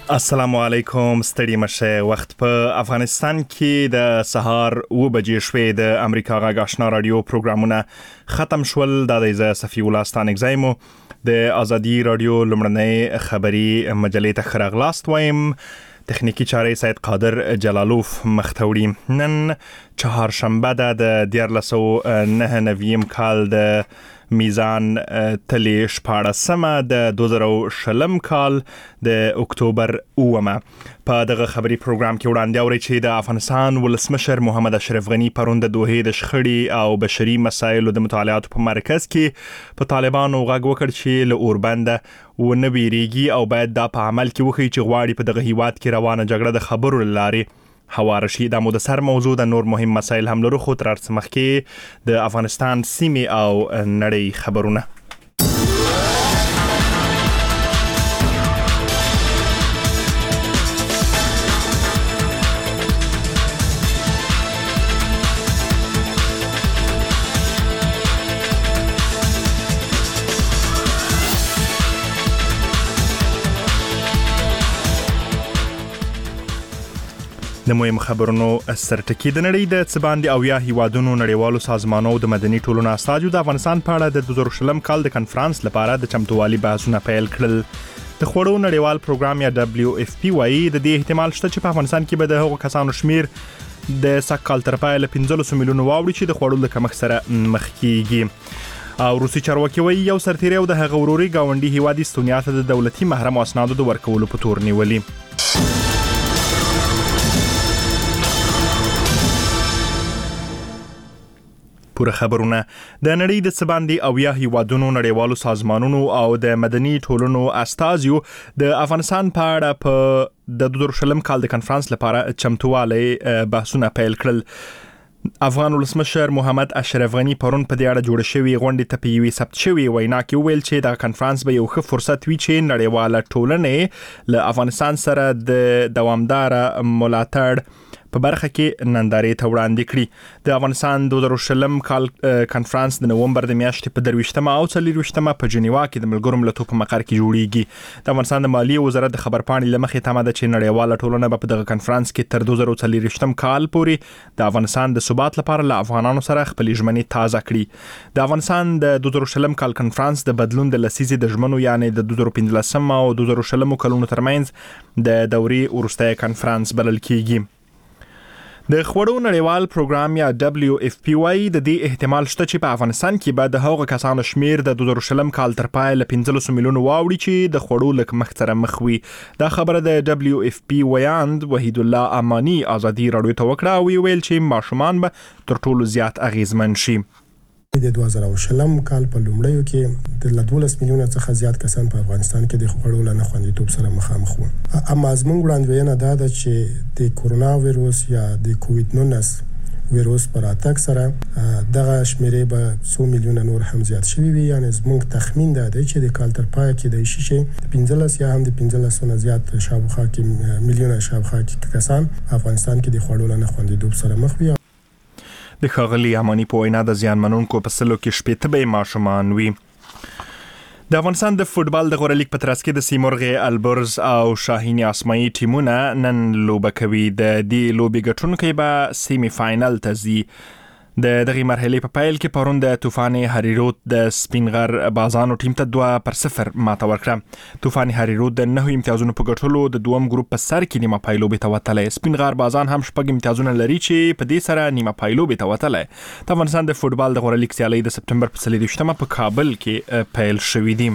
السلام علیکم، ستړي مشه. وخت په افغانستان کې د سهار 9 بجې شوې. د امریکا غږ آشنا رادیو پروګرامونه ختم شول. د صفی الله ستانګزایمو د ازادي رادیو لمړنۍ خبری مجلې ته خراغلاست وایم. تخنیکی چاره سید قادر جلالوف مختوړي. نن چهارشنبه د 1499 کال د میزان تلی شپاړسمه د 2020 کال د اکتوبر 9 په دغه خبري پروګرام کې وړاندې اوري چې د افغانستان ولسمشر محمد اشرف غنی پرون د دوحې د شخړې او بشري مسایلو د مطالعاتو په مرکز کې په طالبانو غږ وکړ چې له اوربنده ونه بیریږي او باید دا په عمل کې وخی چې غواړي په دغه هیواد کې روانه جګړه د خبرو لارې هوار شي. د مدثر موضوع د نور مهم مسایل هم لرو، خو تر څه مخکې د افغانستان سیمې او نړۍ خبرونه. د مهم خبرونو سرټکی د نړۍ د څباندې او یا هیوادونو نړیوالو سازمانونو د مدني ټولنو استازو د افغانستان په اړه د 2020 کال د کنفرانس لپاره د چمتووالي بحثونه پیل کړل. د خوړو نړیوال پروګرام یا WFP وايي د دې احتمال شته چې په افغانستان کې به د هغو کسانو شمیر د سکهال تر پایه له 15 میلیونو واوړي چې د خوړو له کمښت سره مخ کیږي. او روسي چارواکي وايي یو سرتیری او د هغه وروري گاونډي هیواد استونیا ته د دولتي محرم اسنادو د ورکولو په تور نیولي. پوره خبرونه د نړۍ د څباندې او یا هیوادونو نړیوالو سازمانونو او د مدني ټولنو استازو د افغانستان په اړه په د 2020 کال د کنفرانس لپاره چمتووالي بحثونه پیل کړل. افغان ولسمشر محمد اشرف غنی پرون په دې اړه جوړ شوی غونډې ته په یوې ثبت شوی وینا کې ویل چې د کنفرانس به یو ښه فرصت وي چې نړیواله ټولنه له افغانستان سره د دوامدار ملاتړ په برخه کې نندارې ته وړاندې کړي. د افغانستان 2020 کال کنفرانس د نومبر د میاشتې په 23 او 24 په جنیوا کې د ملګرو ملتونو په مقر کې جوړیږي. د افغانستان د مالیې وزارت د خبرپاڼې لمخې تمه ده چې نړیواله ټولنه په دغه کنفرانس کې تر 2024 کال پورې د افغانستان د ثبات لپاره له افغانانو سره خپل ژمنې تازه کړي. د افغانستان د 2020 کال کنفرانس د بدلون د لسیزې د ژمنو یعنی د 2015 او 2020 کلونو ترمنځ د دورې وروستۍ کنفرانس بلل کیږي. د خوړو نړیوال پروګرام یا WFP وايي د دې احتمال شته چې په افغانستان کې به د هغو کسانو شمیر د 2020 کال تر پای له 15 میلیونو واوړي چې د خوړو له کمښت سره مخ وي. دا خبره د WFP ویاند وحید الله امانی ازادي رادیو ته وکړه او ویل چې ماشومان به تر ټولو زیات اغیزمن شي. د 2020 کال په لومړیو کې د 12 میلیونه څخه زیات کسان په افغانستان کې د خوړو له ناخوندیتوب سره مخامخ وو. اما زموږ وړاندوینه دا ده چې د کورونا وایروس یا د کووید 19 وایروس پر اتاک سره دغه شمیرې به 100 میلیونه نور هم زیات شوي وي. یعنی زموږ تخمین دا دی چې د کال تر پای کې د شیشه 15 یا هم د 15 نه زیات شاوخوا کې میلیونه شاوخوا کې کسان افغانستان کې د خوړو له ناخوندیتوب سره مخ وي. د ښاغلي امانی په وینا د زیانمنونکو په سلو کې شپېته به ماشومان وي. د افغانستان د فوټبال د غوره لیګ په ترڅ کې د سیمرغ البرز او شاهین اسماعي ټیمونه نن لوبه کوي. د دې لوبې ګټونکي به سیمی فاینل ته ځي. د دغه مرحله په پیل کې پرون د طوفان هریرود د سپینغر بازانو ټیم ته 2-0 ماته ورکړه. طوفان هریرود د 9 امتیازونو په ګټلو د دوم ګروپ په سر کې نیمه پایلوبې ته وتلی. سپینغر بازان هم 6 امتیازونه لري چې په دې سره نیمه پایلوبې ته وتلی. د افغانستان د فوټبال د غوره لیګ سیالۍ د سپتمبر په 23 په کابل کې پیل شوې دي.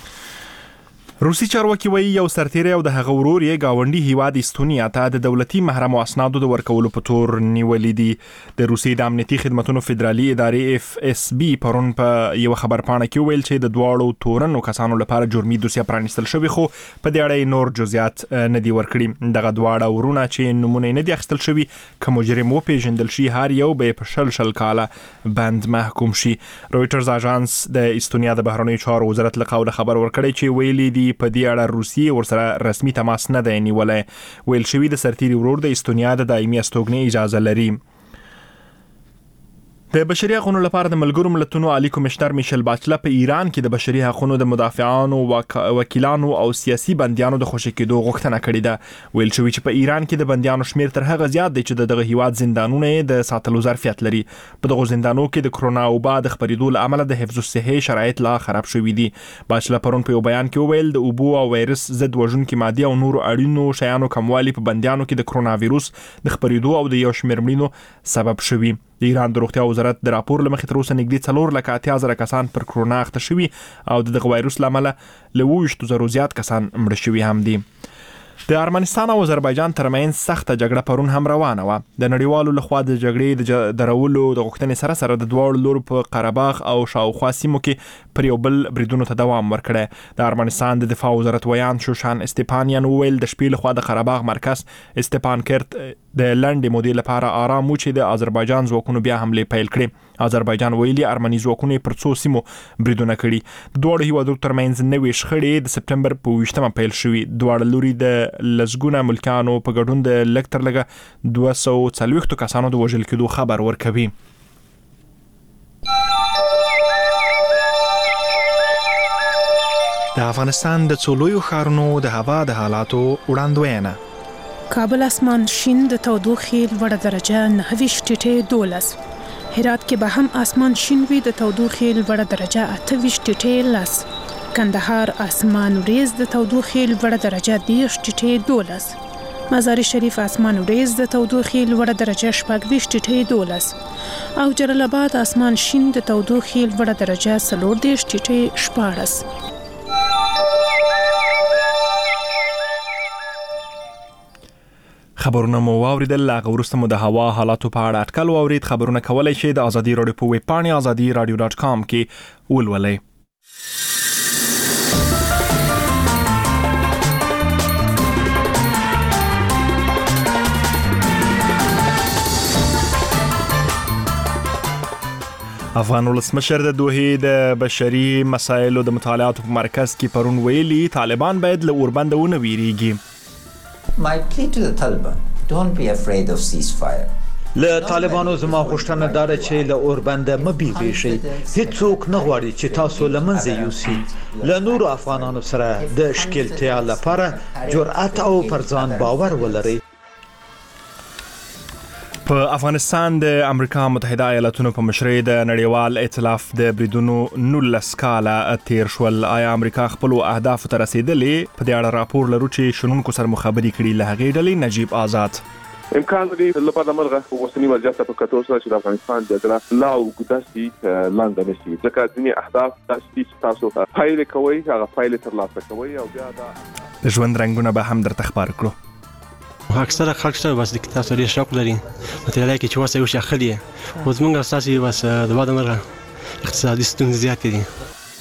روسي چارواکي وايي یو سرتیری او د هغه ورور یې گاونډي هیواد استونیا ته د دولتي محرم اسنادو د ورکولو په تور نیولې دي. د روسي د امنیتي خدماتو فدرالي ادارې FSB پرون په یو خبرپاڼه کې ویل چې د دواړو تورنو کسانو لپاره جرمي دوسیه پرانیستل شوی، خو په دې اړه نور جزئیات نه دي ورکړي. دغه دواړه ورونه چې نمونه نه دي اخیستل شوی که مجرم وپیژندل شي هر یو به په 10 کاله بند محکوم شي. رويټرز اژانس د استونیا د بهرنیو چارو وزارت له قوله خبر ورکړی چې ویلي دي په دې اړه روسیې ورسره رسمي تماس نه دی نیولی. ویل شوی د سرتیری ورور د استونیا د دایمي استوګنې اجازه لري. د بشري حقوقو لپاره د ملګرو ملتونو عالی کمشنر میشل باچلر په ایران کې د بشري حقوقو د مدافعانو وکیلانو او سیاسي بندیانو د خوشی کېدو غوښتنه کړې ده. ویل شوی چې په ایران کې د بندیانو شمیر تر هغه زیات دی چې دغه هیواد زندانونه د ساتلو ظرفیت لري. په دغه زندانونو کې د کرونا وبا د خپرېدو له امله د حفظ الصحه شرایط لا خراب شوي دي. باچلر پرون په یو بیان کې وویل د اوبو او وایرس ضد وژونکي ماده او نور اړینو شیانو کموالی په بندیانو کې د کرونا وایروس د خپرېدو او د یو شمېر مړینو سبب شوي. د ایران د روغتیا وزارت د راپور لمخې تر اوسه نږدې 4,80,000 کسان پر کرونا اخته شوي او دغه وایروس له امله له 20,000 زیات کسان مړه شوي هم دي. د ارمنستان او آذربایجان ترمنځ سخته جګړه پرون هم روانه و. د نړیوالو لخوا د جګړې د درولو د غوښتنې سره سره د دواړو لورو په قرهباغ او شاوخوا سیمو کې پر یو بل بریدونو ته دوام ورکړی. د ارمنستان د دفاع وزارت ویان شوشان استپانیان وویل د شپې لخوا د قرهباغ مرکز استپانکرت د لنډې مودې لپاره آرام و چې د آذربایجان ځواکونو بیا حمله پیل کړې. آذربایجان ویلي ارمني ځواکونو پر څو سیمو بریدونه کړي. د دوړو هیوادونو ترمنځ نوې شخړې د سپتمبر په 20مه پیل شوې. دواړه لوري د لزګونه ملکانو په ګډون د لکټر لګه 240 کسانو د وژل کېدو خبر ورکوي. د افغانستان د څولویو ښارونو د هوا د حالاتو وړاندوینه. کابل اسمان شین د تودوخې لوړه درجه 9.12. هرات کې به هم اسمان شین وي د تودوخې لوړه درجه 28.10. کندهار اسمان وریځ د تودوخې لوړه درجه 10.12. مزار شریف اسمان وریځ د تودوخې لوړه درجه 26.12. او جلال آباد اسمان شین د تودوخې لوړه درجه 14.14. خبرونه مو واوریدل. لاغه وروسته مو د هوا حالاتو په اړه اټکل واورید. خبرونه کولای شئ د ازادي رادیو په ویب پاڼه azadiradio.com کې ولولئ. افغان ولسمشر د دوحې د بشري مسایلو د مطالعاتو په مرکز کې پرون ویلي طالبان باید له اوربند ونه ویریږي. My plea to the Taliban, don't be afraid of ceasefire. له طالبانو زما غوښتنه دا ده چې له اوربنده مه بیریږئ. هیڅوک نه غواړي چې تاسو له منځه یوسي. له نورو افغانانو سره د ښکیلتیا لپاره جرأت او پر ځان باور ولرئ. په افغانستان د امریکا متحده ایالاتونو په مشرۍ د نړیوال ائتلاف د بریدونو 19 کاله تیر شول. آیا امریکا خپل اهداف ته رسیدلې؟ په دې اړه راپور لرو چې شنونکو سره مخابري کړي. له هغې ډلې نجیب آزاد. امکان لري لپاره مرغه اوسنی وضعیت په کتو سره چې د افغانستان جګړه لا وګداسي لاندې نشي. ځکه ځینې اهداف چې تاسو فایل کوي هغه فایل ترلاسه کوي او بیا د ژوند رنگونه به هم درته ښکار کړو. اکثره خلک ته بس د کتاب سره شوق لري. مطالعه کې چې واسه یو شخړې او زمونږ اساسي بس د واده مرغه اقتصادي ستونزې زیاتې دي.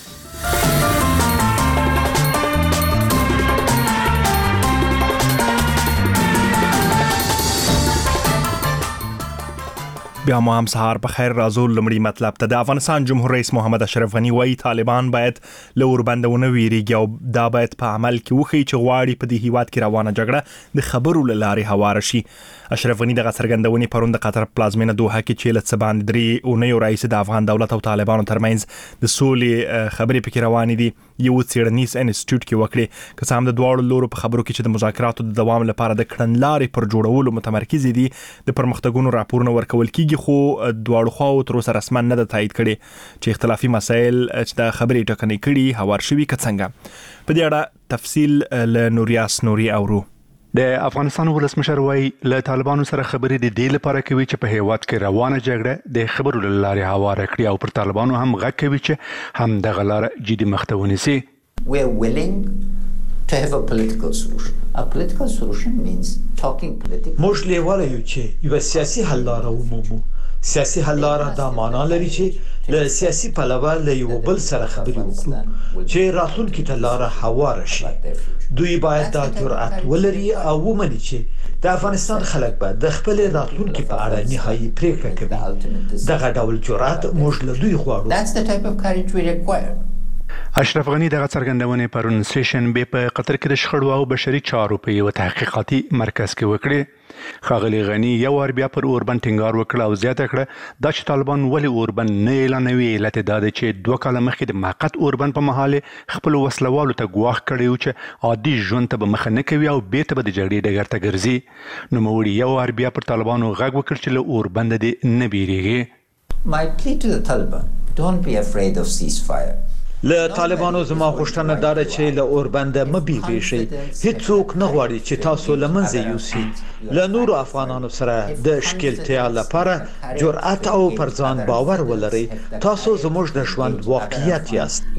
بیا مو هم سهار په خیر راځو. لمړی مطلب ته د افغانستان جمهور رئیس محمد اشرف غنی وايي طالبان باید له اوربند ونه ویریږي او دا باید په عمل کې وښيي چې غواړي په دې هیواد کې روانه جګړه د خبرو له لارې هواره شي. اشرف غنی دغه څرګندونې پرون د قطر پلازمینه دوحه کې چې له څه باندې 3 اونیو رئیس د افغان دولت او طالبانو ترمنځ د سولې خبرې پکې روانې دي یو څېړنیز انسټیټیوټ کې وکړي. که څه هم د دواړو لورو په خبرو کې چې د مذاکراتو د دوام لپاره د کړنلارې پر جوړولو متمرکز دي د پرمختګونو راپورونه ورکول کیږي، خو دواړو خواو تر اوسه رسما نه ده تایید کړي چې اختلافي مسایل چې د خبرې ټکنۍ کړي هوار شوي که څنګه. په دې اړه تفصیل له نوریاس نوري اورو. د افغانستان ولسمشر وايي له طالبانو سره خبرې د دې لپاره کوي چې په هیواد کې روانه جګړه د خبرو له لارې هواره کړي او پر طالبانو هم غږ کوي چې هم دغه لار جدي مخته ونیسي. We are willing to have a political solution. A political solution means talking politically. موږ لیواله یو چې یو سیاسي حل لاره ومومو. سیاسي حل لاره دا معنا لري چې له سیاسي پلوه له یو بل سره خبرې وکړو چې راتلونکي ته لاره هواره شي. دوی باید دا جرأت ولري او ومني چې د افغانستان خلک به د خپل راتلونکي په اړه نهایي پریکړه کوي. دغه ډول جرأت موږ له دوی غواړو. That's the type of courage we require. اشرف غنی دغه څرګندونې پرون سیشن به په قطر کې د شخړو او بشري چارو په یو تحقیقاتي مرکز کې وکړي. ښاغلي غنی یو ور بیا پر اوربند ټینګار وکړ او زیاته کړه دا چې طالبان ولې اوربند نه اعلانوي، علت دا دی چې 2 کاله مخکې د موقت اوربند په محل خپل وسلوالو ته ګواښ کړی و چې عادي ژوند ته به مخه نه کوي او بیرته به د جګړې ډګر ته ګرځي. نوموړي یو ور بیا پر طالبانو غږ وکړ چې له اوربند دې نه بیریږي. My plea to the Taliban, don't be afraid of ceasefire. له طالبانو زما غوښتنه دا ده چې له اوربنده مه بیریږئ. هیڅوک نه غواړي چې تاسو له منځه یوسي. له نورو افغانانو سره د ښکیلتیا لپاره جرأت او پر ځان باور ولرئ. تاسو زموږ د ژوند واقعیت یاست.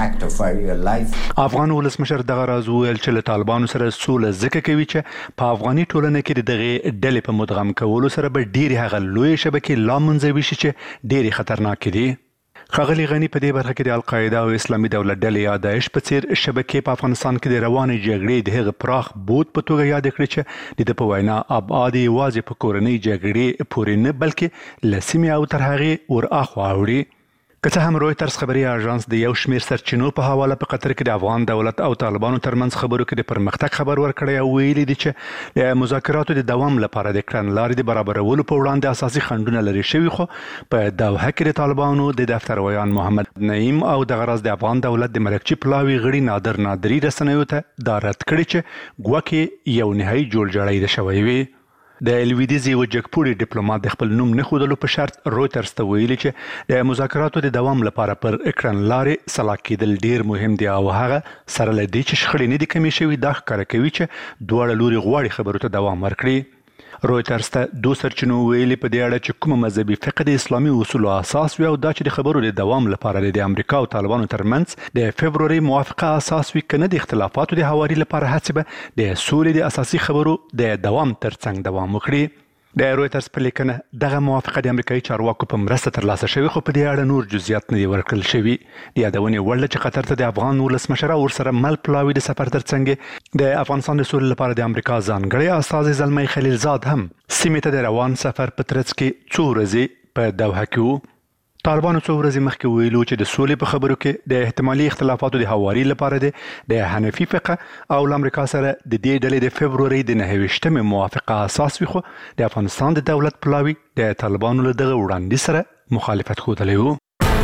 افغان ولسمشر دغه راز وویل چې له طالبانو سره سوله ځکه کوي چې په افغاني ټولنه کې د دغې ډلې په مدغم کولو سره به ډېرې هغه لویې شبکې لا منځوي شي چې ډېرې خطرناکې دي. ښاغلي غنی په دې برخه کې د القاعده او اسلامي دولت ډلې یا داعش په څیر شبکې په افغانستان کې د روانې جګړې د هغه پراخ بود په توګه یاد کړی چې د په وینا ابعاد یوازې په کورنۍ جګړې پورې نه بلکې له سیمې او تر هغې ورهاخوا اوړي. که څه هم رویټرز خبري اژانس د یو شمېر سرچینو په حواله په قطر کې د افغان دولت او طالبانو ترمنځ خبرو کې د پرمختګ خبر ورکړی او ویلي دي چې د مذاکراتو د دوام لپاره د کړنلارې د برابرولو په وړاندې اساسي خنډونه لري شوي، خو په دوحه کې د طالبانو د دفتر ویان محمد نعیم او د غرض د افغان دولت د مرکچی پلاوي غړي نادري رسنیو ته دا رد کړی چې ګواکې یو نهایي جوړجاړی ده شوی وي. د لویدیځ یو جګپوړي ډیپلوماټ د خپل نوم نه ښودلو په شرط رویټرز ته ویلي چې د مذاکراتو د دوام لپاره پر کړنلارې سلا کېدل ډیر مهم دي او هغه سره له دې چې شخړې نه دي کمې شوي دا ښکاره کوي چې دواړه لوري غواړي خبرو ته دوام ورکړي. رویټرز ته 2 سرچینو ویلي په دې اړه چې کومه مذهبي فقه د اسلامي اصولو اساس وي او دا چې د خبرو د دوام لپاره د امریکا او طالبانو ترمنځ د فبروري موافقه اساس وي، کنه د اختلافاتو د هواري لپاره هڅې به د سولې د اساسي خبرو د دوام ترڅنګ دوام وکړي. د رویټرز په لیکنه دغه موافقه د امریکایي چارواکو په مرسته ترلاسه شوې، خو په دې اړه نور جزئیات نه دي ورکړل شوي. د یادونې وړ چې قطر ته د افغان ولسمشر او ورسره مل پلاوي د سفر ترڅنګ د افغانستان د سولې لپاره د امریکا ځانګړی استازی زلمی خلیلزاد هم سیمې ته د روان سفر په ترڅ کې 2 ورځې په دوحه کې وو. طالبانو 2 ورځې مخکې ویلو چې د سولې په خبرو کې د احتمالي اختلافاتو د هواري لپاره د حنفي فقه او امریکا سره د دې ډلې د فبروري د 29مې موافقه اساس وي، خو د افغانستان د دولت پلاوي د طالبانو له دغه وړاندیز سره مخالفت ښودلی و.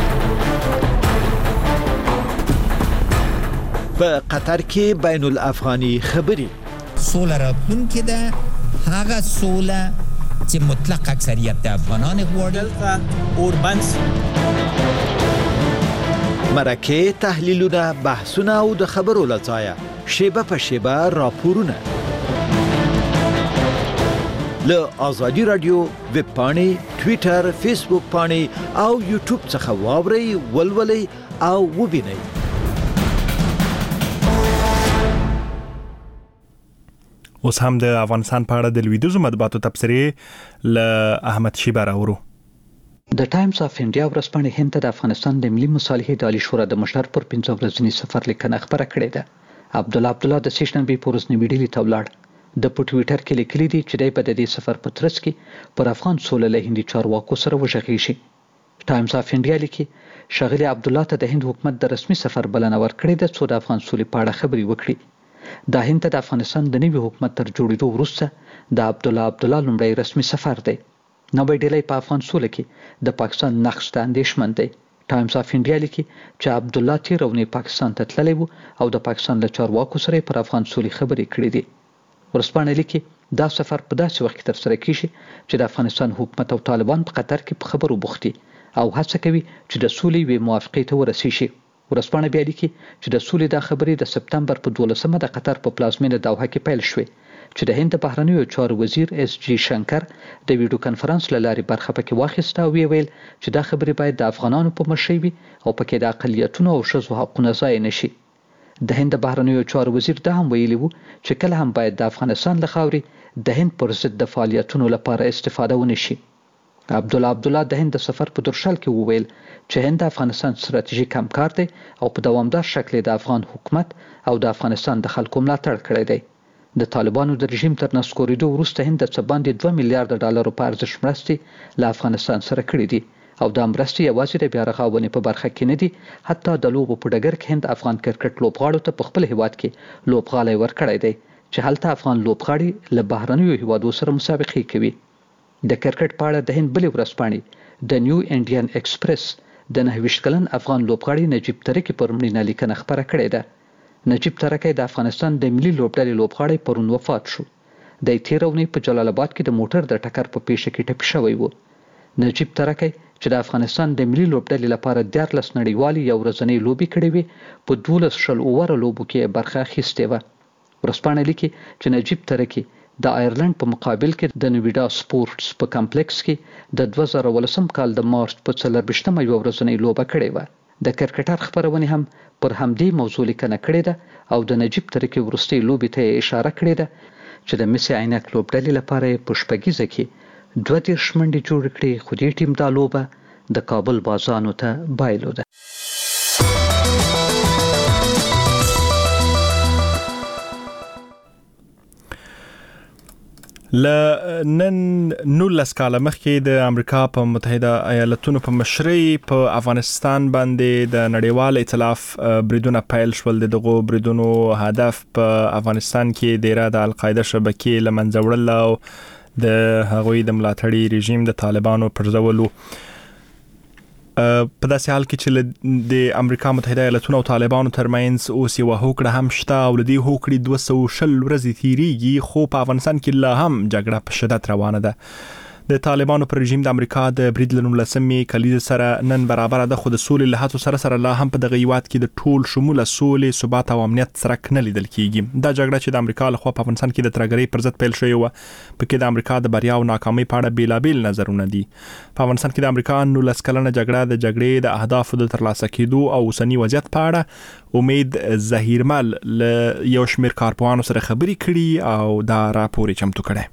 په قطر کې بین الافغاني خبرې سوله راتلونکې ده، هغه سوله چې مطلق اکثریت د افغانان غواړي. اوربند مرکه تحلیلونه، بحثونه او د خبرو لځایه شیبه په شیبه راپورونه له آزادي رادیو ویب پاڼې، ټویټر، فیسبوک پاڼې او یوټیوب څخه واورئ، ولولئ او وبینئ. اوس هم د افغانستان په اړه د لویدیځو مطبوعاتو تبصرې له احمد شیبه راوړو. د ټایمز اف انډیا ورځپاڼې هند ته د افغانستان د ملي مصالحې د عالی شورا د مشر پر 15 ورځني سفر لیکنه خبره کړې ده. عبدالله د سیشنبې په ورځ نیوډلهي ته ولاړ. د په ټویټر کې لیکلي دي چې دی په دې سفر په ترڅ کې پر افغان سوله له هندي چارواکو سره وغږیږي. ټایمز اف انډیا لیکي ښاغلي عبدالله ته د هند حکومت د رسمي سفر بلنه ورکړې ده څو د افغان سولې په اړه خبرې وکړي. دا هند ته د افغانستان د نوي حکومت تر جوړېدو وروسته د عبدالله لومړی رسمي سفر دی. نوی ډیلی په افغان سوله کې د پاکستان نقش ته اندېښمن دی. ټایمز اف انډیا لیکي چې عبدالله تېره اونۍ پاکستان ته تللی و او د پاکستان له چارواکو سره پر افغان سولې خبرې کړې دي. ورځپاڼه لیکي دا سفر په داسې وخت کې ترسره کیږي چې د افغانستان حکومت او طالبان په قطر کې په خبرو بوخت دي او هڅه کوي چې د سولې یوې موافقې ته ورسیږي. ورځپاڼه بیا لیکي چې د سولې دا خبرې د سپتمبر په 12مه د قطر په پلازمینه دوحه کې پیل شوې چې د هند د بهرنیو چارو وزیر اس جی شنکر د ویډیو کانفرنس له لارې برخه پکې واخیسته او ویل چې دا خبرې باید د افغانانو په مشرۍ وي او پکې د اقلیتونو او ښځو حقونه ضایع نشي. د هند د بهرنیو چارو وزیر دا هم ویلي وو چې کله هم باید د افغانستان له خاورې د هند پر ضد د فعالیتونو لپاره استفاده ونشي. عبدالله د هند د سفر په درشل کې وویل چې هند د افغانستان ستراتیژیک همکار دی او په دوامدار شکل د افغان حکومت او د افغانستان د خلکو ملاتړ کړی دی. د طالبانو د رژیم تر نسکورېدو وروسته هند د څه باندې $2 میلیارډ په ارزښت مرستې له افغانستان سره کړې دي او د مرستې یوازې د بیا رغونې په برخه کې نه دي، حتی د لوبو په ډګر کې هند افغان کرکټ لوبغاړو ته په خپل هیواد کې لوبغالی ورکړی دی چې هلته افغان لوبغاړي له بهرنیو هیوادو سره مسابقې کوي. د کرکټ په اړه د هند بلې ورځپاڼې د نیو انډین ایکسپریس د 29 کلن افغان لوبغاړي نجیب ترکی پر مړینه لیکنه خبره کړې ده. نجیب ترکی د افغانستان د ملي لوبډلې لوبغاړی پرون وفات شو. د تیر اونۍ په جلال آباد کې د موټر د ټکر په پیښه کې ټپي شوی و. نجیب ترکی چې د افغانستان د ملي لوبډلې لپاره 14 نړیوالې یو ورځنۍ لوبې کړې وې، په 12 شل اوور لوبو کې برخه اخیستې وه. ورځپاڼه لیکي چې نجیب ترکی د آیرلند په مقابل کې د نویډا سپورټس په کمپلیکس کې د 2018 کال د مارچ په 24مه یو ورځنۍ لوبه کړې وه. د کرکټر خبرونه هم پر همدې موضوع لیکنه کړې ده او د نجیب ترکی وروستۍ لوبې ته اشاره کړې ده چې د مسی عینک لوبډلې لپاره په شپږیزه کې 32 منډې جوړ کړې، خو دې ټیم دا لوبه د کابل بازانو ته بایلوده. نن 19 کاله مخکې د امریکا په متحده ایالاتونو په مشرۍ په افغانستان باندې د نړیوال ائتلاف بریدونه پیل شول. دغه بریدونو هدف په افغانستان کې د القاعده شبکې له منځه وړل او د هغوی د ملاتړي رژیم د طالبانو پرځولو. په داسې حال کې چې د امریکا متحده ایالاتونو او طالبانو ترمنځ اوس یو هوکړه هم شته او لدی هوکړې 210 ورځې تیریږي، خو په افغانستان کې لا هم جګړه په شدت روانه ده. د طالبانو پر رژیم د امریکا د برید له 19مې کلیزې سره نن برابر ده، خو د سولې له هڅو سره لا هم په دغه هیواد کې د ټول شموله سولې، ثبات او امنیت څرک نه لیدل کیږي. دا جګړه چې د امریکا له خوا په افغانستان کې د ترهګرۍ پر ضد پیل شوې وه، پکې د امریکا د بریا او ناکامۍ په اړه بیلابیل نظرونه دي. په افغانستان کې د امریکا 19 کلنه جګړه د جګړې د اهدافو د ترلاسه کېدو او اوسنی وضعیت په اړه امید ظهیرمل له یو شمېر کارپوهانو سره خبرې کړي او دا راپور چمتو کړی.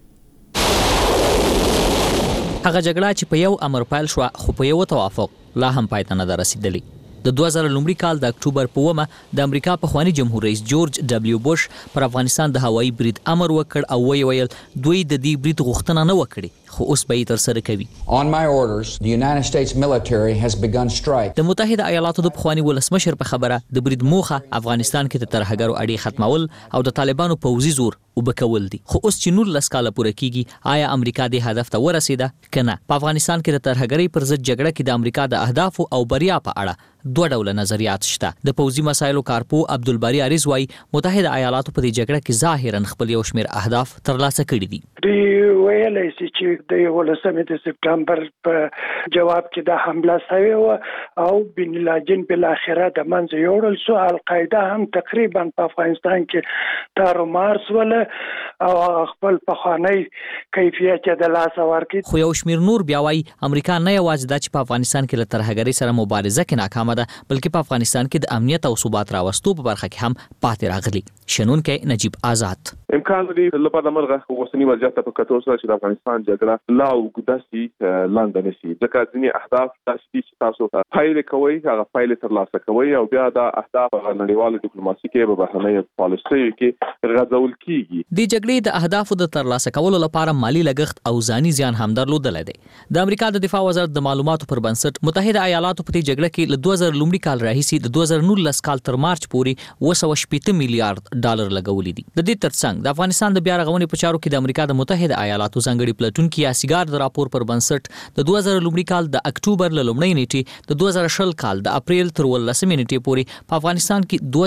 هغه جګړه چې په یو امر پیل شو خو په یو توافق لا هم پای ته نه رسیدلی. د 2000 کال د اکتوبر په 1 د امریکا پخوانی جمهور رئیس جورج دبلیو بوش پر افغانستان د هوایي برید امر وکړ او ویل دوی د دې برید غوښتنه نه وکړي، خو اوس به یې تر سره کوي. On my orders, the United States military has begun strike. د متحده ایالاتو د پخوانی ولسمشر په خبره د برید موخه افغانستان کې د ترهګرو اړې ختمول او د طالبانو پوځي زور وبکول دي. خو اوس چې 19 کاله پوره کیږي، آیا امریکا د هدف ته ورسیده کنه؟ په افغانستان کې د ترهګرۍ پر ضد جګړه کې د امریکا د اهدافو او بریا په اړه دوه ډوله نظریات شته. د پوځي مسایلو کارپو عبدالباری عریض وايي متحده ایالاتو په دې جګړه کې ظاهرا خپل یو شمېر اهداف ترلاسه کړي دي. دی ویلای شي چې د 19 سپتمبر په جواب کې د حمله شوې و او بن لادن بل اخره د منځ یوړل شو. القاعده هم تقریبا په افغانستان کې تارو مارس ول او خپل پخوانی کیفیت د لاس ورکړي. خو یو شمېر نور بیا وايي امریکا نه یوازې د په افغانستان کې له ترهګرۍ سره مبارزه کې ناکامه ده، بلکې په افغانستان کې د امنیت او ثبات راوستو په برخه کې هم پاتې راغلي. شنونکي نجیب آزاد امکان لري لپاره مرغه اوسنی وضعیت په کتو سره چې د افغانستان جګړه لا وګداسي لاندې نشي، ځکه ځینې اهداف چې تاسو فایل کوي هغه فایل ترلاسه کوي او بیا د اهداف نړیوال ډیپلوماسي کې په بهرنۍ پالیسي کې غځول کیږي. د جګړې د اهدافو د ترلاسه کولو لپاره مالی لګښت او ځاني زیان هم درلودل دي. د امریکا د دفاع وزارت د معلوماتو پر بنسټ متحده ایالاتو په دې جګړه کې له 2000 کال راهیسي د 2019 کال تر مارچ پورې 280 میلیارډ ډالر لګولې دي. د دې ترڅنګ د افغانستان د بیا رغونې په چارو کې د امریکا د متحده ایالاتو ځانګړي پلټونکي یا سیګار د راپور پر بنسټ د 2019 کال د اکتوبر له لومړۍ نیټې د 2020 کال د اپریل تر 18 نیټې پورې په افغانستان کې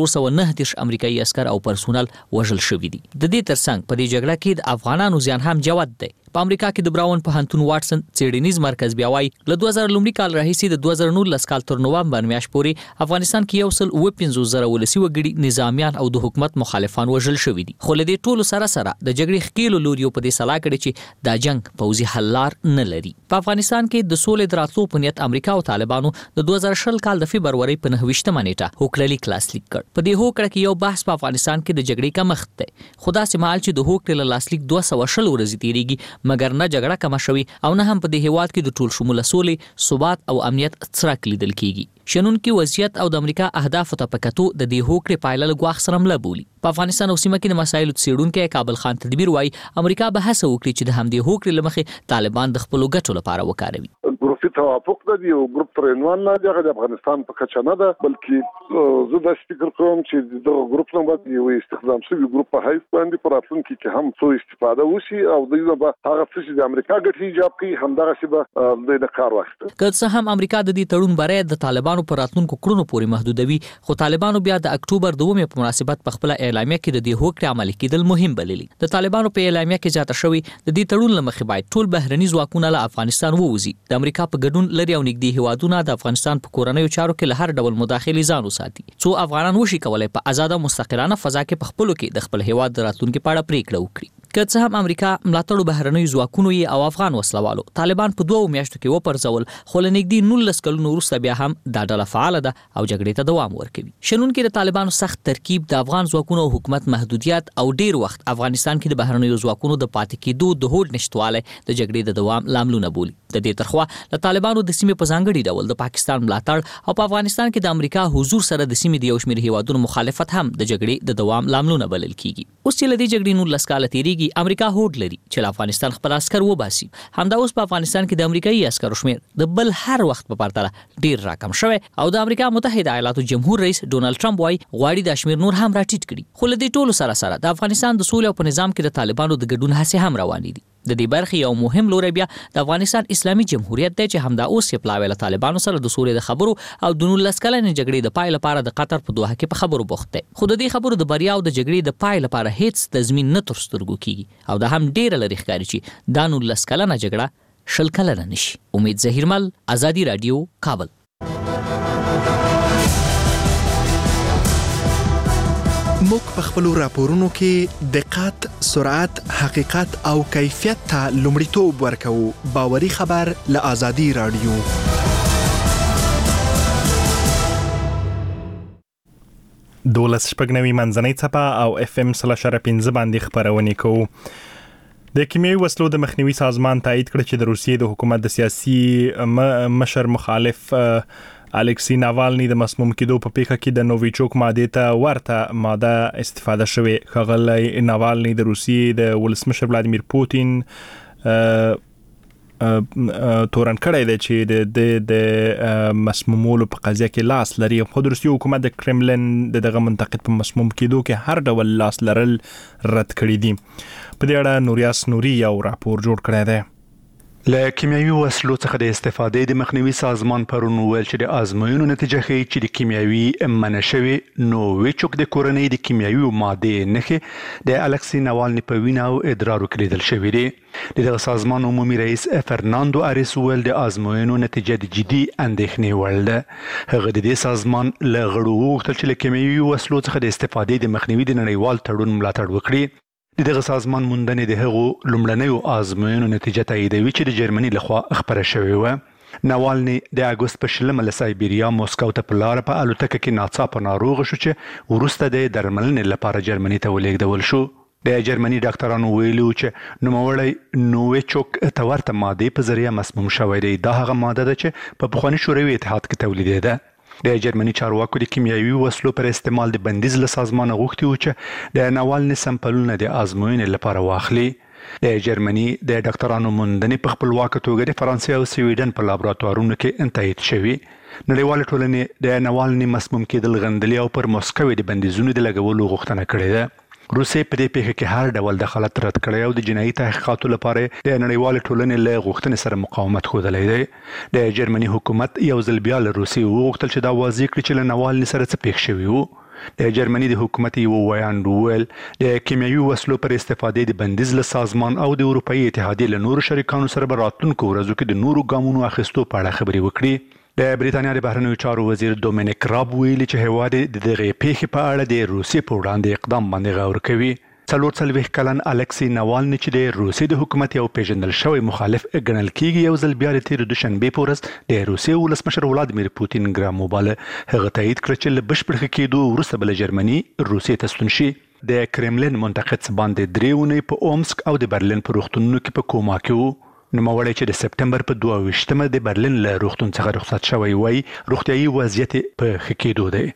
2409 امریکایي عسكر او پرسونل وژل شوي دي. د دې ترڅنګ په دې جګړه کې د افغانانو زیان هم جوت دی. په امریکا کې د براون پوهنتون واټسن څېړنیز مرکز بیا وايي له 2019 کال راهیسي د 2019 کال تر نوامبر میاشتې پورې افغانستان کې 150,000 ولسی وګړي نظامیان او د حکومت مخالفان وژل شوي دي. خو له دې ټولو سره د جګړې ښکېلو لوریو په دې سلا کړي چې دا جنگ پوځي حل لار نه لري. په افغانستان کې د سولې د راتلو په نیت امریکا او طالبانو د 2020 کال د فبرورۍ په 29مه نیټه هوکړه لیک لاسلیک کړ. په دې هوکړه کې یو بحث په افغانستان کې د جګړې کمښت دی، خو داسې مهال چې د هوکړې له لاسلیک 220 ورځې تیریږي مګر نه جګړه کمه شوې او نه هم په دې هیواد کې د ټول شموله سولې، ثبات او امنیت څرک لیدل کیږي. شنونکي وضعیت او د امریکا اهدافو ته په کتو د دې هوکړې پایله له ګواښ سره مله بولي. په افغانستان او سیمه کې د مسایلو څېړونکی کابل خان تدبیر وايي امریکا به هڅه وکړي چې د همدې هوکړې له مخې طالبان د خپلو ګټو لپاره وکاروي. سیاسي توافق د یو ګروپ تر عنوان لاندې هغه د افغانستان په کچه نه ده، بلکې زه د فکر کوم چې د ګروپ نه باندې یو استخدام شوی ګروپ په حیث باندې پر راتلونکي کې هم څو استفاده وشي او دغه به هغه څه چې د امریکا ګټې ایجاب کوي همدغه څه به د کار واخلي. که څه هم امریکا د دې تړون بری د طالبانو پر راتلونکو کړنو پورې محدودوي، خو طالبانو بیا د اکتوبر 2 په مناسبت په خپل اعلامیه کې د دې هوکړې عملي کېدل مهم بللي. د طالبانو په اعلامیه کې ځاته شوی د دې تړون لمخې باید ټول بهرني ځواکونه له افغانستان ووځي، د امریکا په ګډون لري او نږدې هیوادونه د افغانستان په کورنیو چارو کې له هر ډول مداخلې ځان وساتي، څو افغانان وشي کولای په آزاده مستقلانه فضا کې په خپلو کې د خپل هیواد د راتلونکي په اړه پریکړه وکړي. که څه هم امریکا ملاتړو بهرنیو ځواکونو او افغان وسلوالو طالبان په 2 میاشتو کې وپرځول، خو له نږدې 19 کلونو وروسته بیا هم دا ډله فعال ده او جګړې ته دوام ورکوي. شنونکي د طالبانو سخت ترکیب، د افغان ځواکونو او حکومت محدودیت او ډیر وخت افغانستان کې د بهرنیو ځواکونو د پاتې کېدو د هوډ نشټواله د جګړې د دوام لاملونه بولي. د دې ترخوا د طالبانو د سیمې په ځانګړي ډول د پاکستان ملاتړ او په افغانستان کې د امریکا حضور سره د سیمې د یو شمېر هیوادونو مخالفت هم د جګړې د دوام لاملونه بلل کیږي. اوس چې لدې جګړې 19 کاله تیریږي، امریکا هوډ لري چې افغانستان خپل عسكر وباسي. همدا اوس په افغانستان کې د امریکایي عسکرو شمیر د بل هر وخت په پرتله ډیر راکم شوی او د امریکا متحده ایالاتو جمهور رئیس ډونالد ټرمپ وايي غواړي د شمیر نور هم راټیټ کړي. خو لدې ټولو سره د افغانستان د سولې او په نظام کې د طالبانو د ګډون هڅې هم روانې دي. د دې برخې یو مهم لوری بیا د افغانستان اسلامي جمهوریت دی چې همدا اوس یې پلاوی له طالبانو سره د سولې د خبرو او د 19 کلنې جګړې د پای لپاره د قطر په دوحه کې په خبرو بوخت دی. خو د دې خبرو د بریا او د جګړې د پای لپاره هیڅ تضمین نه تر سترګو کیږي او دا هم ډیره لري ښکاري چې دا 19 کلنه جګړه 20 کلنه نشي. امید ظهیرمل، آزادی رادیو، کابل. موږ په خپلو راپورونو کې دقت، سرعت، حقیقت او کیفیت ته لومړیتوب ورکوو. باوري خبر له آزادی رادیو. دولس شپږنوي منځنۍ څپه او FM 3.15 باندې خبرونه کوو. د کیمیاوي وسلو د مخنیوي سازمان تایید کړ چې د روسیې د حکومت د سیاسي مشر مخالف الکسی ناوالني د مسموم کېدو په پیښه کې د نوویچوک ماده ته ورته ماده استفاده شوې. ښاغلی ناوالني د روسیې د ولسمشر ولادیمیر پوتین تورن کړی دی چې د مسمومولو په قضیه کې لاس لري. خو د روسیې حکومت د کرملن دغه منتقد په مسموم کېدو کې هر ډول لاس لرل رد کړی دي. په دې اړه نوریاس نوري یو راپور جوړ کړی دی. له کیمیاوي وسلو څخه د استفادې د مخنیوي سازمان پرون ویل چې د آزموینو نتیجه ښیي چې د کیمیاوي منشوي نوویچوک د کورنۍ د کیمیاوي ماده نښې د الکسی ناوالني په وینه او ادرارو کې لیدل شوې دي. دغه سازمان عمومي رئیس فرناندو اریس ویل د آزموینو نتیجه د جدي اندېښنې وړ ده. هغه د دې سازمان له غړو وغوښتل چې له کیمیاوي وسلو څخه د استفادې د مخنیوي د نړیوال تړون ملاتړ وکړي. دغه سازمان موندنې د هغو لومړنیو آزموینو نتیجه تاییدوي چې د جرمني لخوا خبره شوې وه. ناوالني د اګوست په 20 له سایبریا موسکو ته په لاره په الوتکه کې ناڅاپه ناروغ شو چې وروسته د درملنې لپاره جرمني ته ولېږدول شو. د جرمني ډاکټرانو ویلي چې نوموړی نوویچوک ته ورته مادې په ذریعه مسموم شوی دی. دا هغه ماده ده چې په پخواني شوروي اتحاد کې تولیدېده. د جرمني چارواکو د کیمیاوي وسلو پر استعمال د بندیز له سازمانه غوښتي و چې د ناوالني سمپلونه د آزموینې لپاره واخلي. د جرمني د ډاکټرانو موندنې په خپلواکه توګه د فرانسې او سویډن په لابراتوارونو کې تایید شوي. نړیوالې ټولنې د ناوالني مسموم کېدل غندلي او پر موسکو د بندیزونو د لګولو غوښتنه کړې ده. روسیې په دې پیښه کې هر ډول دخالت رد کړی او د جنایي تحقیقاتو لپاره د نړیوالې ټولنې له غوښتنې سره مقاومت ښودلی دی. د جرمني حکومت یو ځل بیا له روسیې وغوښتل چې دا واضح کړي چې له ناوالني سره څه پېښ شوي وو. د جرمني د حکومت یو ویاند وویل د کیمیاوي وسلو پر استفادې د بندیز له سازمان او د اروپایي اتحادیې له نورو شریکانو سره به راتلونکو ورځو کې د نورو ګامونو اخیستو په اړه خبرې وکړي. د بریتانیا د بهرنیو چارو وزیر دومینیک راب ویلي چې هیواد د دغې پیښې په اړه د روسیې په وړاندې اقدام باندې غور کوي. 44 کلن الکسی ناوالني چې د روسیې د حکومت یو پیژندل شوی مخالف ګڼل کیږي یو ځل بیا د تیر دوشنبه په ورځ د روسیې ولسمشر ولادیمیر پوتین ګراموباله هغه تایید کړ چې له بشپړ کېدو وروسته بل جرمني روسیې ته ستون شي. د کرملن منتقد باندې 3 اونۍ په اومسک او د برلین په روغتونونو کې په کوما کې وو. نوموړی چې د سپتمبر په 22مه د برلین له روغتون څخه رخصت شوی وای روغتیايي وضعیت په ښه کېدو دی.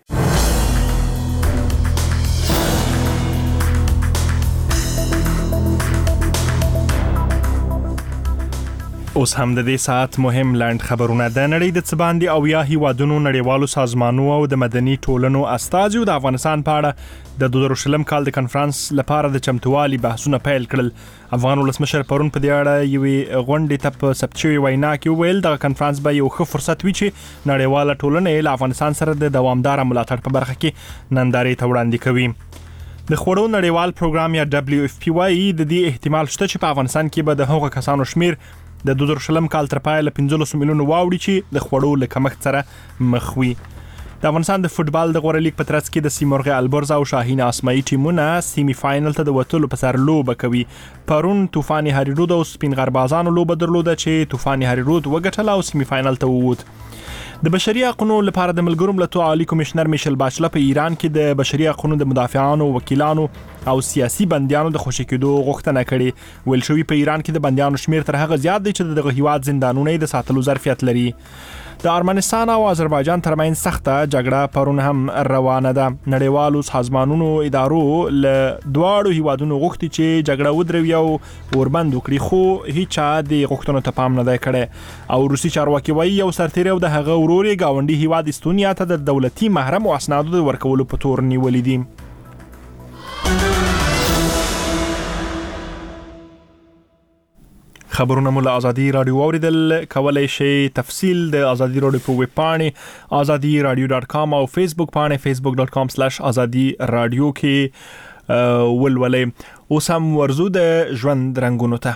اوس هم د دې ساعت مهم لاند خبرونه د نړۍ د څباندي او یا هیوادونو نړیوالو سازمانونو او د مدني ټولنو استازیو د افغانستان په اړه د 2020 کال د کنفرانس لپاره د چمتووالي بحثونه پیل کړل. افغان ولسمشر پرون په دې اړه یوې غونډې ته په ثبت شوی وینا کې ویل د کنفرانس به یو ښه فرصت وي چې نړیواله ټولنه له افغانستان سره د دوامدار ملاتړ په برخه کې نندارې ته وړاندې کوي. د خوړو نړیوال پروګرام یا WFP وايي د دې احتمال شته چې په افغانستان کې به د هغو کسانو شمیر د 2020 کال تر پایه له 15 میلیونو واوړي چې د خوړو له کمښت سره مخ وي. د افغانستان د فوتبال د غوړه لیګ په ترڅ کې د سیمرغ البرز او شاهین اسماعیل ټیمونه سیمی فائنل ته د وټلو په سر لوبه کوي. پرون طوفان هریرود او سپین غربازانو لوبه درلوده چې طوفان هریرود وګټل او سیمی فائنل ته ووت. د بشري حقوقو لپاره د ملګرو ملتونو عالی کمشنر میشل باچله په ایران کې د بشري حقوقو د مدافعانو، وکیلانو او سیاسي بندیانو د خوشی کېدو غوښتنه کړې. ویل شوی په ایران کې د بندیانو شمیر تر هغه زیات دی چې دغه هیواد زندانونه د ساتلو ظرفیت لري. د ارمنستان او آذربایجان ترمنځ سخته جګړه پرون هم روانه ده. نړیوالو سازمانونو ادارو له دواړو هیوادونو غوښتي چې جګړه ودروي او اوربند وکړي، خو هیڅ د غوښتنو ته پام نه دی کړی. او روسي چارواکي وایي یو سرتیری او د هغه ورور یې گاونډي هیواد استونیا ته د دولتي محرم او اسنادو د ورکولو په تور نیولې دي. خبرونه مو له ازادي رادیو اوریدل کولای شي. تفصیل د ازادي رادیو په ویب پاڼه azadi.radio.com او فیسبوک پاڼه facebook.com/azadi radio کې ولولئ. اوس هم ورزو د ژوند رنگونو ته.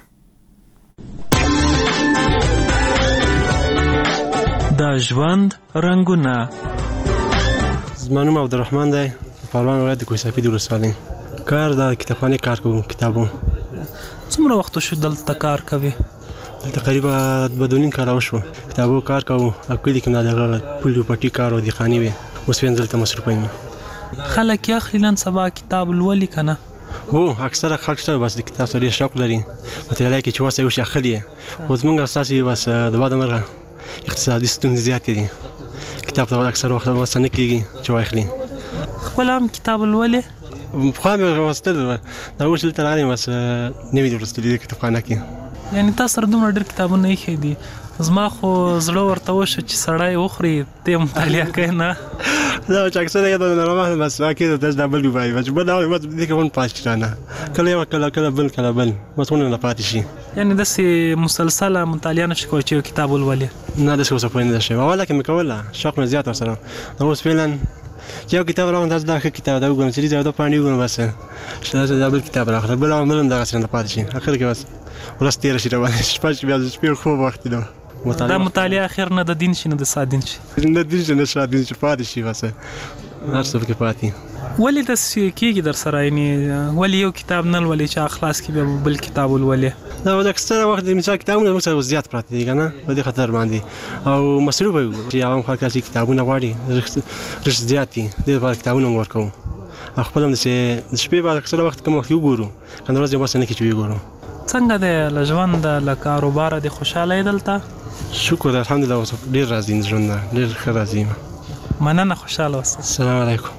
د ژوند رنگونه. زمانوم عبدالرحمن دی، پهلوان ولایت د کوهستان د ولسوالۍ. کار د کتابخانې کار کوم، کتابو. څومره وخت شو دلته کار کوي؟ تقریبا 2.5 کال وشو. کتابو کار کوم، اکلی کوم د پولیو پټي کار او د خاني وي. اوس دلته مصروف یم. خلک یا خلان سبا کتاب لولي کنه؟ هو اکثره خلک ته بس د کتاب سره شوق لري. مطالعه کې چې واسه یو شي خلی. اوس موږ اساسي بس د واده مرغه اقتصادي ستونزې زیات دي. کتاب ته اکثر وخت وسنه کېږي چې واخلي. خپل هم کتاب لولي؟ خو مې واستل دا اوس تل راغلی بس نوی درستلې کتابخانه کې. یعنی تاسو سره دومره ډېر کتابونه یې دي. زما خو زړه ورته وشه چې سړی وخوري ته مطالعه کوي نه. دا چې اکثره یې د نړۍ بس واکې د ډبل وای بس بل او دې کوم پاتې نه کله یو کله بل مسونه نه پاتې شي. یعنی د سي مسلسله مطالعه نشي کوي چې کتاب ولولي نه د څه څه نه شي. اوله کې مې کوله شوق مې زیات سره. نو اوس فعلا یو کتاب راوند دا کتاب دا وګورم چې دا پاڼې وګورم بس شته دا بل کتاب راغله بل عمل دا څنګه پاتې شي. اخر کې بس ورستیر شي روان شپږ بیا شپږ خو وخت دی. دا مطالعه اخر نه د دین شي نه د سادین شي نه د دین نه سادین شي پاتې شي بس هرڅه کې پاتې. ولې د کېږي در سره یعنی ولې یو کتاب نه ولې چې اخلاص کې بل کتاب ولولي؟ دا د اکثره وخت د مثال کتابونه موږ زیات پراته دي کنه په دې خطر باندې او مصروف وي چې عوام خلک چې کتابونه غواړي رښت زیات دي د کتابونو ورکو. خپل هم د شپې بعد اکثره وخت کوم وخت وګورو کنه ورځ بس نه کې وګورو. څنګه د لژوند د کاروبار د خوشاله دلته؟ شکر الحمدلله ډیر راضي ژوند ډیر ښه راضي. مننه خوشاله اوسئ. السلام علیکم.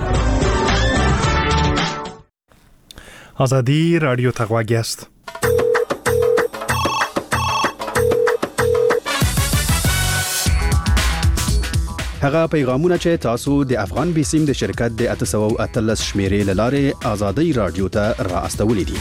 ازادي رادیو ته غواړئ است. هغه پیغامونه چې تاسو د افغان بیسیم د شرکت د 813 شمیرې لاره ازادي رادیو ته را استولې دي.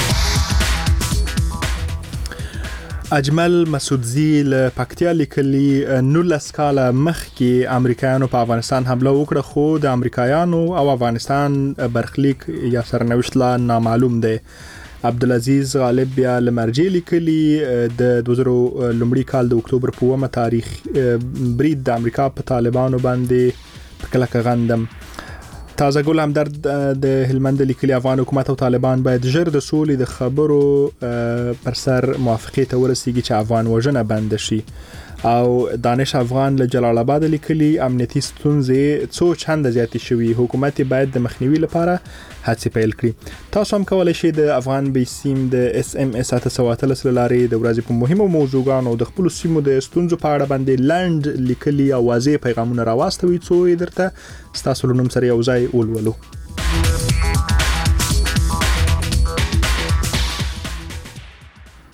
اجمل مسعودزی له پکتیا لیکلي 19 کاله مخکې امریکایانو په افغانستان حمله وکړه، خو د امریکایانو او افغانستان برخلیک یا سرنوشت لا نامعلوم دی. عبدالعزیز غالب بیا لمرجی لیکلي د 2000 کال د اکتوبر په 1 تاریخ برید د امریکا په طالبانو باندې په کلکه غندم. تازه ګل همدرد د هلمند لیکلي افغان حکومت او طالبان باید ژر د سولې د خبرو پر سر موافقې ته ورسیږي چې افغان وژنه بند شي. او دانش افغان له جلال آباد لیکلي امنیتي ستونزې څو چنده زیاتې شوي، حکومت باید د مخنیوي لپاره هڅې پیل کړي. تاسو هم کولای شئ د افغان بیسیم د SMS 813 لارې د ورځې په مهمو موضوعاتو د خپل سیمو د ستونزو په اړه باندې لند لیکلي او واضح پیغامونه راوستوي څو درته تاسو له نوم سره یو ځای ولولو.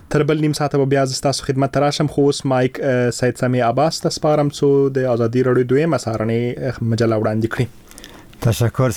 تر بل نیم ساعت به بیا تاسو خدمت راشم خو اوس مایک سید سامي عباس تاسو پارم څو د ازادي رادیو دوی مسارنې مجله وړاندې کړی. تشکر